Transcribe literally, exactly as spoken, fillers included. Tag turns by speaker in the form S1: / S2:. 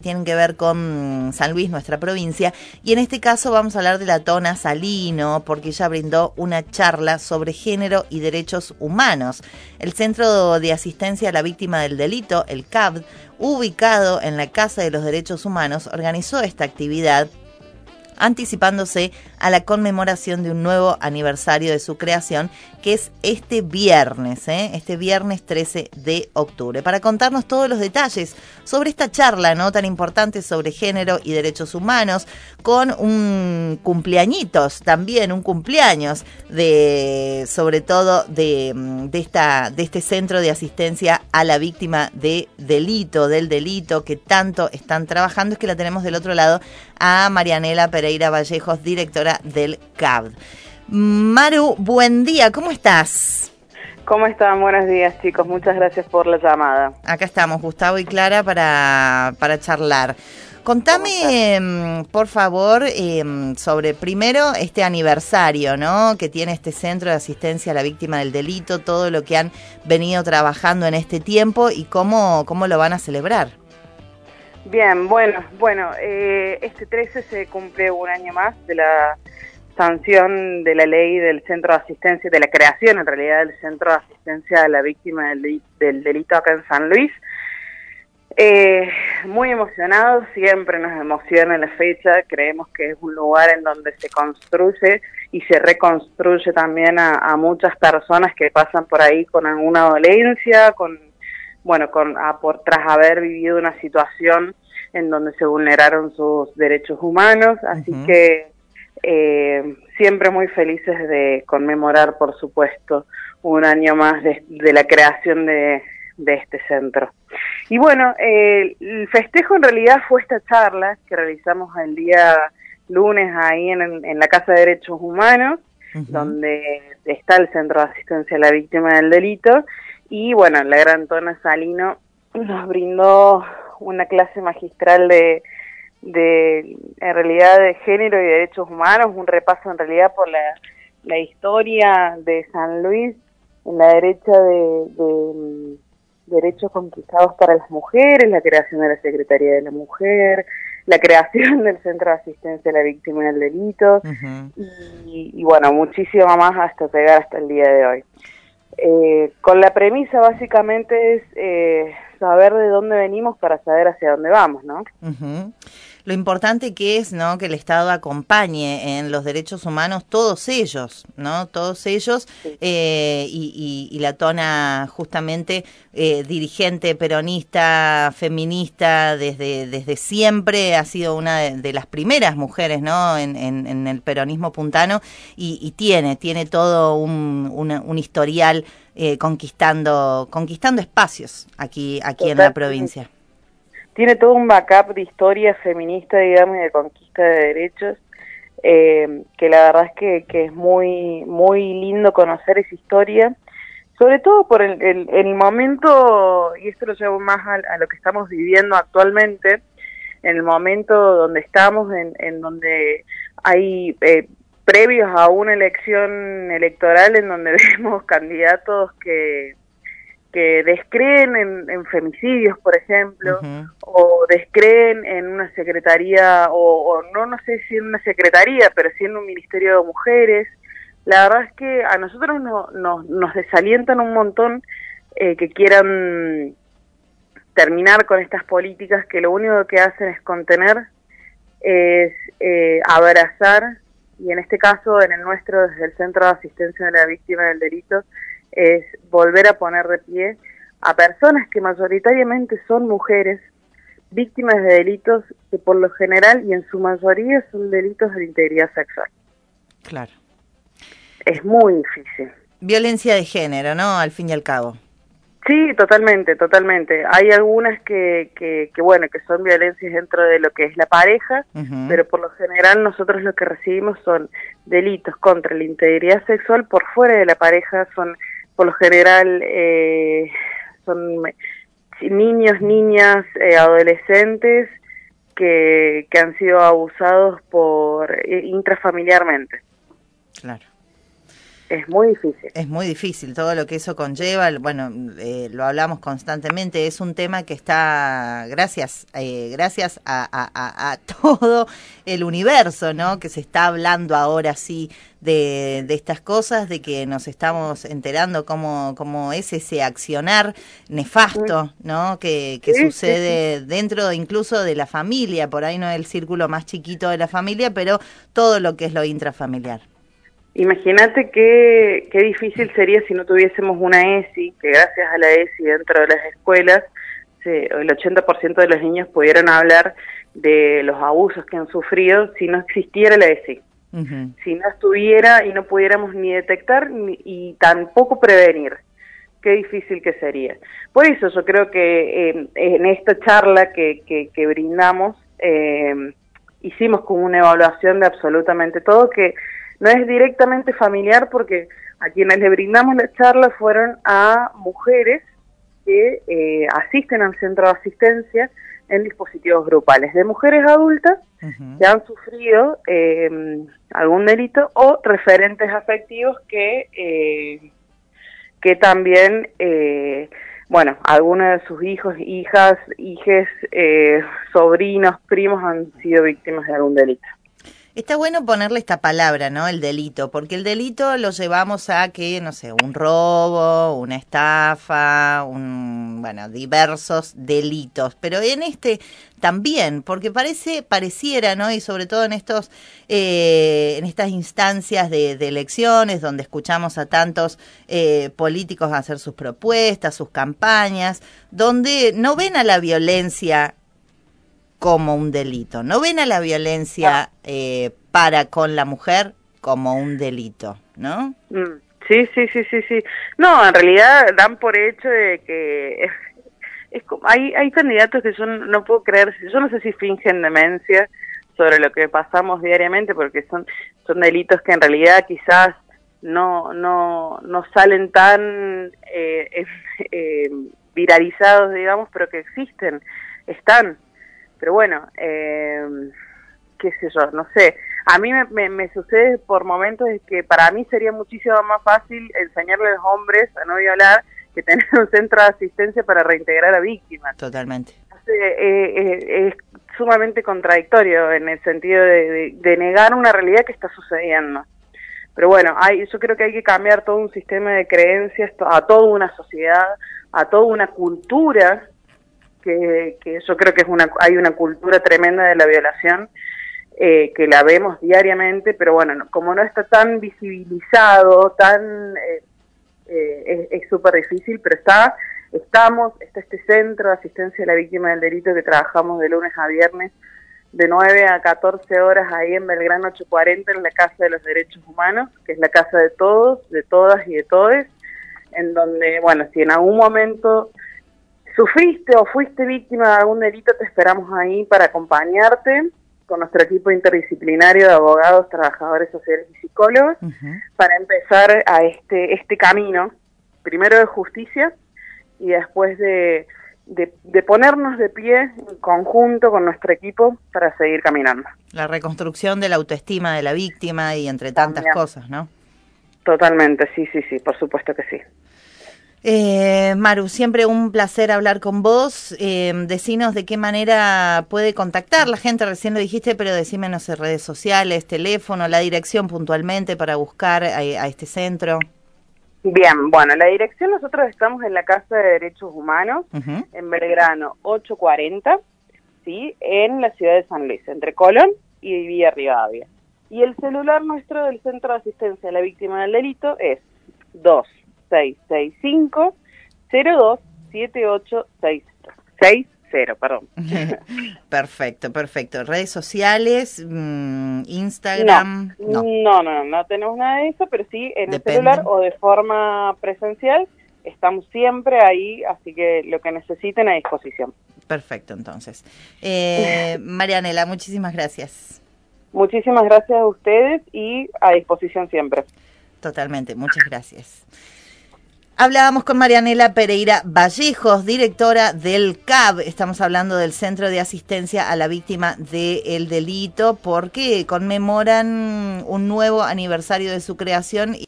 S1: tienen que ver con San Luis, nuestra provincia, y en este caso vamos a hablar de la Tona Salino, porque ella brindó una charla sobre género y derechos humanos. El Centro de Asistencia a la Víctima del Delito, el C A B D, ubicado en la Casa de los Derechos Humanos, organizó esta actividad anticipándose a la conmemoración de un nuevo aniversario de su creación, que es este viernes, ¿eh? este viernes trece de octubre. Para contarnos todos los detalles sobre esta charla, ¿no?, tan importante sobre género y derechos humanos, con un cumpleañitos también, un cumpleaños de, sobre todo de, de, esta, de este Centro de Asistencia a la Víctima de Delito, del delito que tanto están trabajando, es que la tenemos del otro lado a Marianela Pereira Vallejos, directora del C A B D. Maru, buen día, ¿cómo estás?
S2: ¿Cómo están? Buenos días, chicos. Muchas gracias por la llamada.
S1: Acá estamos, Gustavo y Clara, para, para charlar. Contame, por favor, eh, sobre primero este aniversario, ¿no?, que tiene este Centro de Asistencia a la Víctima del Delito, todo lo que han venido trabajando en este tiempo y cómo, cómo lo van a celebrar.
S2: Bien, bueno, bueno, eh, este trece se cumple un año más de la sanción de la ley del Centro de Asistencia, de la creación en realidad del Centro de Asistencia a la Víctima del, del Delito acá en San Luis. Eh, muy emocionados, siempre nos emociona la fecha, creemos que es un lugar en donde se construye y se reconstruye también a, a muchas personas que pasan por ahí con alguna dolencia, con bueno, con a, por tras haber vivido una situación en donde se vulneraron sus derechos humanos, así uh-huh. que eh, siempre muy felices de conmemorar, por supuesto, un año más de, de la creación de, de este centro. Y bueno, eh, el festejo en realidad fue esta charla que realizamos el día lunes ahí en, en la Casa de Derechos Humanos, uh-huh. donde está el Centro de Asistencia a la Víctima del Delito. Y bueno, la gran Tona Salino nos brindó una clase magistral de, de, en realidad, de género y derechos humanos, un repaso en realidad por la, la historia de San Luis en la derecha de, de derechos conquistados para las mujeres, la creación de la Secretaría de la Mujer, la creación del Centro de Asistencia a la Víctima del Delito, uh-huh. y, y bueno, muchísimo más hasta llegar hasta el día de hoy. Eh, con la premisa básicamente es eh, saber de dónde venimos para saber hacia dónde vamos, ¿no?
S1: Uh-huh. Lo importante que es, ¿no?, que el Estado acompañe en los derechos humanos todos ellos, ¿no? Todos ellos, sí. eh, y, y, y la Tona justamente eh, dirigente peronista, feminista, desde, desde siempre ha sido una de, de las primeras mujeres, ¿no?, en, en, en el peronismo puntano, y, y tiene, tiene todo un, una, un historial eh, conquistando, conquistando espacios aquí, aquí en la provincia.
S2: Tiene todo un backup de historia feminista, digamos, y de conquista de derechos, eh, que la verdad es que, que es muy muy lindo conocer esa historia, sobre todo por el, el, el momento, y esto lo llevo más a, a lo que estamos viviendo actualmente, en el momento donde estamos, en, en donde hay eh, previos a una elección electoral en donde vemos candidatos que... que descreen en, en femicidios, por ejemplo, uh-huh. o descreen en una secretaría, o, o no, no sé si en una secretaría, pero sí en un ministerio de mujeres. La verdad es que a nosotros no, no, nos desalientan un montón eh, que quieran terminar con estas políticas que lo único que hacen es contener, es eh, abrazar, y en este caso, en el nuestro, desde el Centro de Asistencia a la Víctima del Delito, es volver a poner de pie a personas que mayoritariamente son mujeres, víctimas de delitos que por lo general y en su mayoría son delitos de integridad sexual.
S1: Claro.
S2: Es muy difícil.
S1: Violencia de género, ¿no?, al fin y al cabo.
S2: Sí, totalmente, totalmente. Hay algunas que, que, que bueno, que son violencias dentro de lo que es la pareja, uh-huh. pero por lo general nosotros lo que recibimos son delitos contra la integridad sexual por fuera de la pareja, son por lo general eh, son niños, niñas, eh, adolescentes que, que han sido abusados por eh, intrafamiliarmente.
S1: Claro.
S2: Es muy difícil.
S1: Es muy difícil, todo lo que eso conlleva, bueno, eh, lo hablamos constantemente, es un tema que está, gracias, eh, gracias a, a, a, a todo el universo, ¿no? Que se está hablando ahora sí de, de estas cosas, de que nos estamos enterando cómo, cómo es ese accionar nefasto, ¿no? Que, que
S2: sí,
S1: sucede
S2: sí, sí.
S1: dentro incluso de la familia, por ahí no es el círculo más chiquito de la familia, pero todo lo que es lo intrafamiliar.
S2: Imagínate qué, qué difícil sería si no tuviésemos una E S I, que gracias a la E S I dentro de las escuelas, se, el ochenta por ciento de los niños pudieron hablar de los abusos que han sufrido si no existiera la E S I. Uh-huh. Si no estuviera y no pudiéramos ni detectar ni, y tampoco prevenir. Qué difícil que sería. Por eso yo creo que eh, en esta charla que, que, que brindamos, eh, hicimos como una evaluación de absolutamente todo, que no es directamente familiar porque a quienes le brindamos la charla fueron a mujeres que eh, asisten al centro de asistencia en dispositivos grupales, de mujeres adultas uh-huh. que han sufrido eh, algún delito o referentes afectivos que, eh, que también, eh, bueno, algunos de sus hijos, hijas, hijes, eh, sobrinos, primos han sido víctimas de algún delito.
S1: Está bueno ponerle esta palabra, ¿no? El delito, porque el delito lo llevamos a que, no sé, un robo, una estafa, un, bueno, diversos delitos, pero en este también, porque parece, pareciera, ¿no? Y sobre todo en estos, eh, en estas instancias de, de elecciones, donde escuchamos a tantos eh, políticos hacer sus propuestas, sus campañas, donde no ven a la violencia como un delito, no ven a la violencia eh, para con la mujer como un delito, ¿no?
S2: Sí, sí, sí, sí, sí. No, en realidad dan por hecho de que es, es como, hay hay candidatos que yo no puedo creer, yo no sé si fingen demencia sobre lo que pasamos diariamente, porque son son delitos que en realidad quizás no no no salen tan eh, eh, viralizados, digamos, pero que existen, están. Pero bueno, eh, qué sé yo, no sé. A mí me, me, me sucede por momentos que para mí sería muchísimo más fácil enseñarle a los hombres a no violar que tener un centro de asistencia para reintegrar a víctimas.
S1: Totalmente.
S2: Entonces, eh, eh, es sumamente contradictorio en el sentido de, de, de negar una realidad que está sucediendo. Pero bueno, hay, yo creo que hay que cambiar todo un sistema de creencias, a toda una sociedad, a toda una cultura. Que, que yo creo que es una hay una cultura tremenda de la violación, eh, que la vemos diariamente, pero bueno, no, como no está tan visibilizado, tan eh, eh, es súper difícil, pero está, estamos, está este centro de asistencia a la víctima del delito que trabajamos de lunes a viernes, de nueve a catorce horas ahí en Belgrano ochocientos cuarenta, en la Casa de los Derechos Humanos, que es la casa de todos, de todas y de todes, en donde, bueno, si en algún momento sufriste o fuiste víctima de algún delito, te esperamos ahí para acompañarte con nuestro equipo interdisciplinario de abogados, trabajadores sociales y psicólogos, uh-huh. para empezar a este este camino, primero de justicia y después de, de, de ponernos de pie en conjunto con nuestro equipo para seguir caminando.
S1: La reconstrucción de la autoestima de la víctima y entre tantas También. cosas, ¿no?
S2: Totalmente, sí, sí, sí, por supuesto que sí.
S1: Eh, Maru, siempre un placer hablar con vos. Eh, decinos de qué manera puede contactar la gente, recién lo dijiste, pero decime, no sé, redes sociales, teléfono, la dirección puntualmente para buscar a, a este centro.
S2: Bien, bueno, la dirección, nosotros estamos en la Casa de Derechos Humanos, uh-huh. en Belgrano ochocientos cuarenta, ¿sí? En la ciudad de San Luis, entre Colón y Villa Rivadavia. Y el celular nuestro del Centro de Asistencia a la Víctima del Delito es dos seis seis cinco cero dos siete ocho seis cero, perdón.
S1: Perfecto, perfecto. Redes sociales, mmm, Instagram.
S2: No, no, no, no, no tenemos nada de eso, pero sí en Depende. el celular o de forma presencial estamos siempre ahí, así que lo que necesiten a disposición.
S1: Perfecto, entonces. Eh, Marianela, muchísimas gracias.
S2: Muchísimas gracias a ustedes y a disposición siempre.
S1: Totalmente, muchas gracias. Hablábamos con Marianela Pereira Vallejos, directora del C A B. Estamos hablando del Centro de Asistencia a la Víctima del Delito, porque conmemoran un nuevo aniversario de su creación.